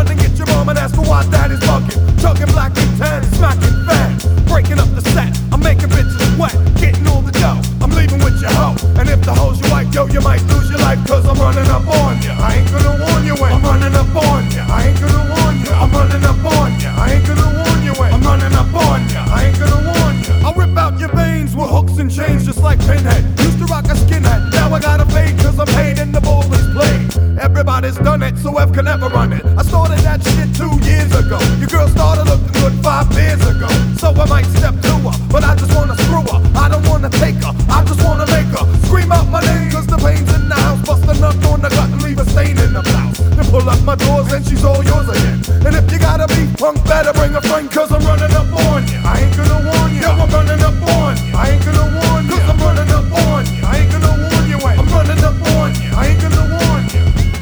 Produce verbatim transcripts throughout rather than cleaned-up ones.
and get your mom and ask her why daddy's bugging. Chugging black and tan, smacking fat, breaking up the set. I'm making bitches wet, getting all the dough. I'm leaving with your hoe, and if the hoe's your wife, yo, you might lose your life, cause I'm running up on ya. I ain't gonna warn you when I'm running up on ya. I ain't gonna warn you, I'm running up on ya. I ain't gonna warn you when I'm running up on ya. I ain't gonna warn ya. I'll rip out your veins with hooks and chains just like Pinhead. Used to rock a skinhead, now I got a fade cause I'm paid and the ball is played. Everybody's done it, so Ev can never run it. I started that shit two years ago. Your girl started looking good five years ago. So I might step to her, but I just wanna screw her. I don't wanna take her, I just wanna make her scream out my name cause the pain's in the house. Bust a nut on the gut and leave a stain in the blouse. Then pull up my doors and she's all yours again. And if you gotta be punk, better bring a friend cause I'm running up on you. I ain't gonna warn you, yo, I'm running up on you. I ain't gonna warn you, cause I'm running up on you. I ain't gonna warn you when I'm running up on you. I ain't gonna warn you.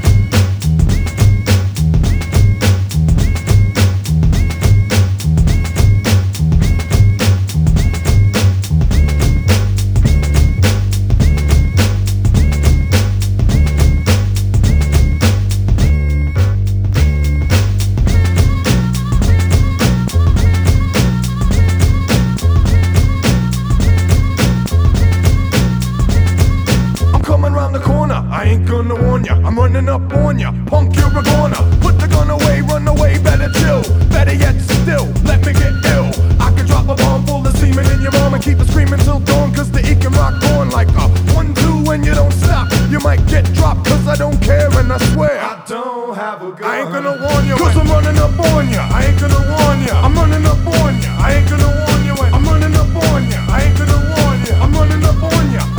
I ain't gonna warn ya, I'm running up on ya. Punk, you're a goner. Put the gun away, run away, better chill. Better yet still, let me get ill. I can drop a bomb full of semen in your mom and keep it screaming till dawn, cause the E can rock on like a one, two, and you don't stop. You might get dropped, cause I don't care, and I swear I don't have a gun. I ain't gonna warn you, cause I'm running up on ya. I ain't gonna warn ya, I'm running up on ya. I ain't gonna warn you, I'm running up on ya. I ain't gonna warn ya, I'm running up on ya.